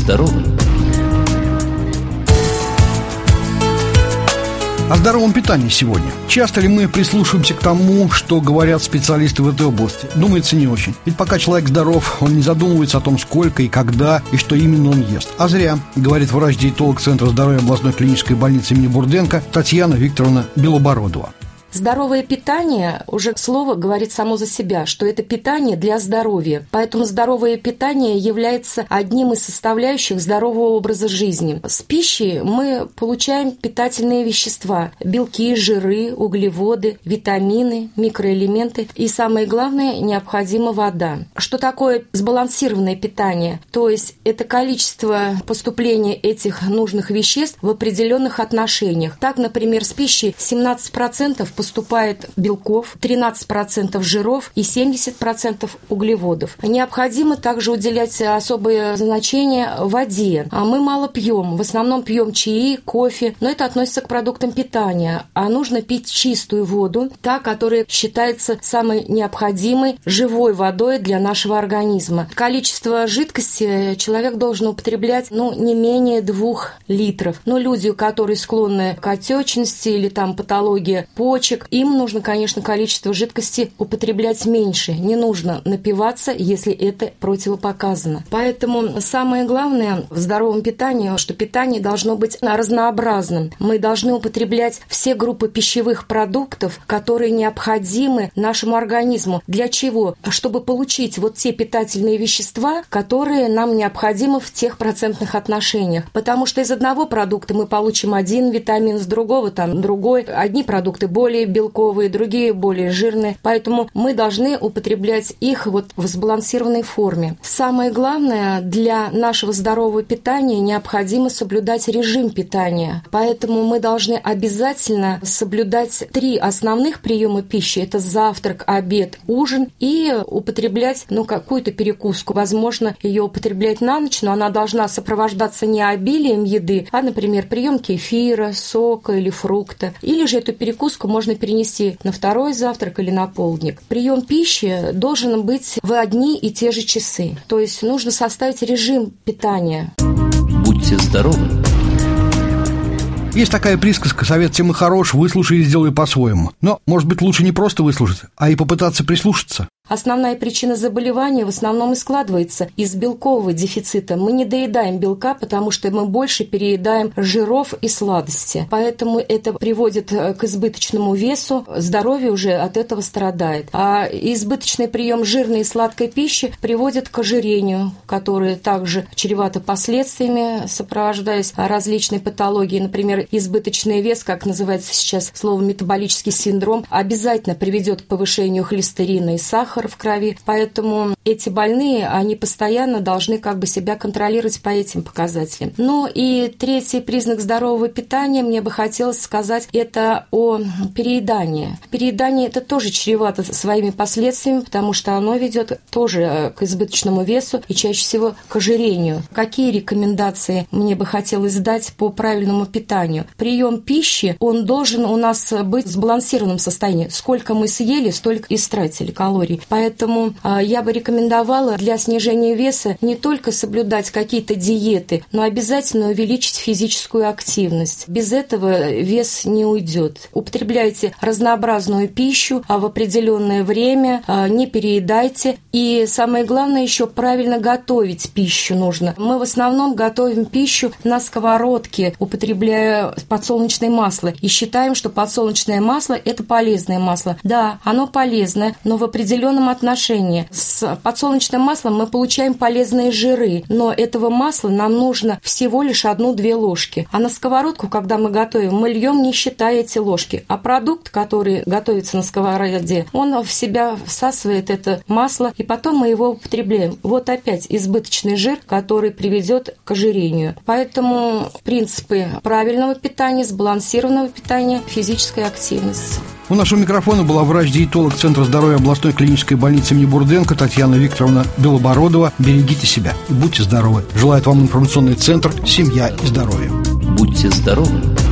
здоровы! О здоровом питании сегодня. Часто ли мы прислушиваемся к тому, что говорят специалисты в этой области? Думается, не очень. Ведь пока человек здоров, он не задумывается о том, сколько и когда, и что именно он ест. А зря, говорит врач-диетолог Центра здоровья областной клинической больницы имени Бурденко Татьяна Викторовна Белобородова. Здоровое питание, уже слово говорит само за себя, что это питание для здоровья. Поэтому здоровое питание является одним из составляющих здорового образа жизни. С пищей мы получаем питательные вещества: белки, жиры, углеводы, витамины, микроэлементы. И самое главное, необходима вода. Что такое сбалансированное питание? То есть это количество поступления этих нужных веществ в определенных отношениях. Так, например, с пищей 17% поступает белков, 13% жиров и 70% углеводов. Необходимо также уделять особое значение воде. А мы мало пьем. В основном пьем чаи, кофе, но это относится к продуктам питания. А нужно пить чистую воду, та, которая считается самой необходимой живой водой для нашего организма. Количество жидкости человек должен употреблять не менее 2 литров. Но люди, которые склонны к отечности или патология почек, им нужно, конечно, количество жидкости употреблять меньше. Не нужно напиваться, если это противопоказано. Поэтому самое главное в здоровом питании, что питание должно быть разнообразным. Мы должны употреблять все группы пищевых продуктов, которые необходимы нашему организму. Для чего? Чтобы получить те питательные вещества, которые нам необходимы в тех процентных отношениях. Потому что из одного продукта мы получим один витамин, с другого другой. Одни продукты более белковые, другие более жирные. Поэтому мы должны употреблять их в сбалансированной форме. Самое главное, для нашего здорового питания необходимо соблюдать режим питания. Поэтому мы должны обязательно соблюдать 3 основных приема пищи. Это завтрак, обед, ужин. И употреблять какую-то перекуску. Возможно, ее употреблять на ночь, но она должна сопровождаться не обилием еды, а, например, прием кефира, сока или фрукта. Или же эту перекуску можно перенести на второй завтрак или на полдник. Прием пищи должен быть в одни и те же часы. То есть нужно составить режим питания. Будьте здоровы! Есть такая присказка: совет тем и хорош, выслушай и сделай по-своему. Но, может быть, лучше не просто выслушать, а и попытаться прислушаться. Основная причина заболевания в основном и складывается из белкового дефицита. Мы не доедаем белка, потому что мы больше переедаем жиров и сладости. Поэтому это приводит к избыточному весу, здоровье уже от этого страдает. А избыточный прием жирной и сладкой пищи приводит к ожирению, которое также чревато последствиями, сопровождаясь различной патологией. Например, избыточный вес, как называется сейчас слово метаболический синдром, обязательно приведет к повышению холестерина и сахара в крови. Поэтому эти больные, они постоянно должны себя контролировать по этим показателям. И третий признак здорового питания, мне бы хотелось сказать, это о переедании. Переедание это тоже чревато своими последствиями, потому что оно ведет тоже к избыточному весу и чаще всего к ожирению. Какие рекомендации мне бы хотелось дать по правильному питанию? Прием пищи, он должен у нас быть в сбалансированном состоянии. Сколько мы съели, столько и истратили калорий. Поэтому я бы рекомендовала для снижения веса не только соблюдать какие-то диеты, но обязательно увеличить физическую активность. Без этого вес не уйдет. Употребляйте разнообразную пищу в определенное время, не переедайте. И самое главное, еще правильно готовить пищу нужно. Мы в основном готовим пищу на сковородке, употребляя подсолнечное масло. И считаем, что подсолнечное масло – это полезное масло. Да, оно полезное, но в определенном отношении. С подсолнечным маслом мы получаем полезные жиры, но этого масла нам нужно всего лишь 1-2 ложки. А на сковородку, когда мы готовим, мы льем, не считая эти ложки. А продукт, который готовится на сковороде, он в себя всасывает это масло, и потом мы его употребляем. Опять избыточный жир, который приведет к ожирению. Поэтому принципы правильного питания, сбалансированного питания, физической активности. У нашего микрофона была врач-диетолог Центра здоровья областной клинической больницы имени Бурденко Татьяна Викторовна Белобородова. Берегите себя и будьте здоровы. Желает вам информационный центр «Семья и здоровье». Будьте здоровы!